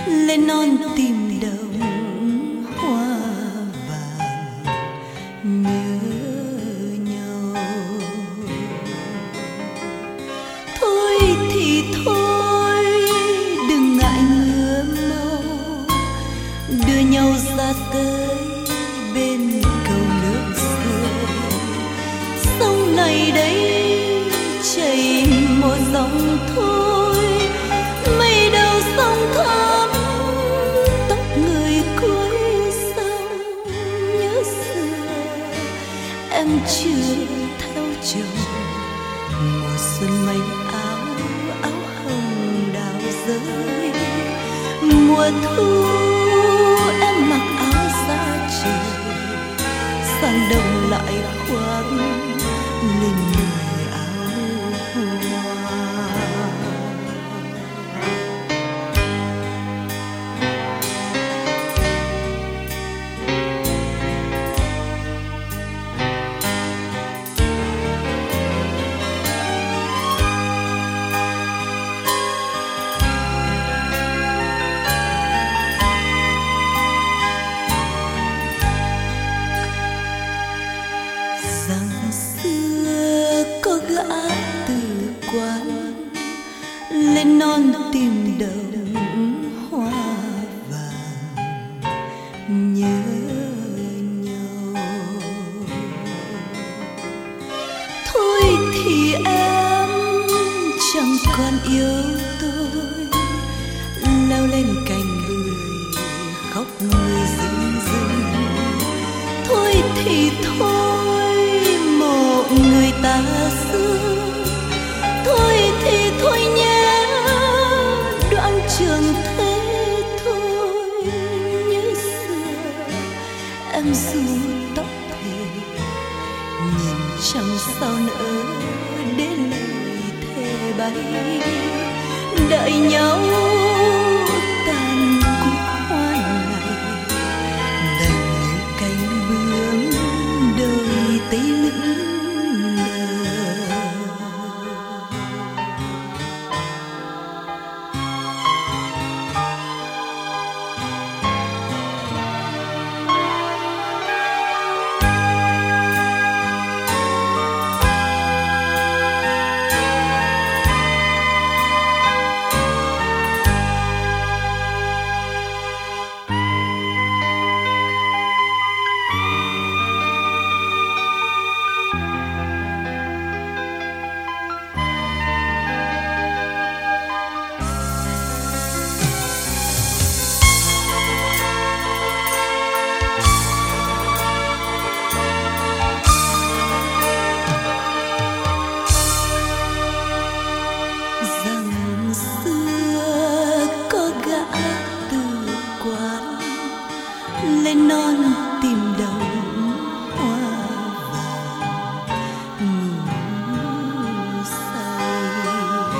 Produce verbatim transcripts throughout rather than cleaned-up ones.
lên non tìm đồng hoa vàng nhớ nhau. Thôi thì thôi đừng ngại ngứa mau, đưa nhau ra tới bên cầu nước xưa. Sông này đây chảy một dòng thôi, mây đầu sông thắm tóc người cuối sông. Nhớ xưa em chưa theo chồng, mùa xuân mây áo áo hồng đào rơi. Mùa thu em mặc áo da trời, sang đông lại khoác lên người áo hoa. Rằng xưa có gã từ quán lên non tìm đồng hoa vàng nhớ nhau. Thôi thì em chẳng còn yêu tôi, leo lên cành bưởi khóc người rưng rưng. Thôi thì thôi mộ người ta xưa, thôi thì thôi nhé đoạn trường thế thôi. Nhớ xưa em ru tóc thề, nhìn chẳng sao nữa để lời thề bay. Đợi nhau tàn cuộc hoa này, đành như cánh bướm đời tây lững lờ. Rằng xưa có gã từ quán lên non tìm đồng hoa vàng ngủ say.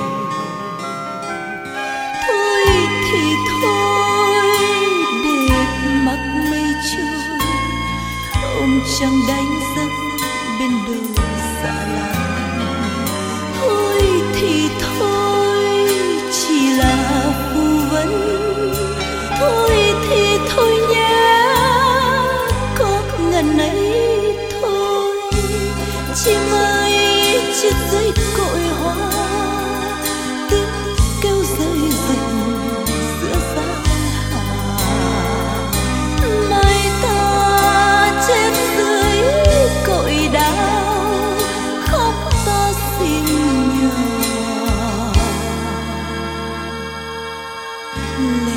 Thôi thì thôi để mặc mây trôi, ôm trăng đánh giấc bên đồi dạ làng. Thôi thì thôi chỉ là phù vân, thôi thì thôi nhé có ngần ấy thôi. Chim ơi chết dưới cội hoa, tiếng kêu rơi rụng giữa giang hà. Mai ta chết dưới cội đau, khóc ta xin nhờ.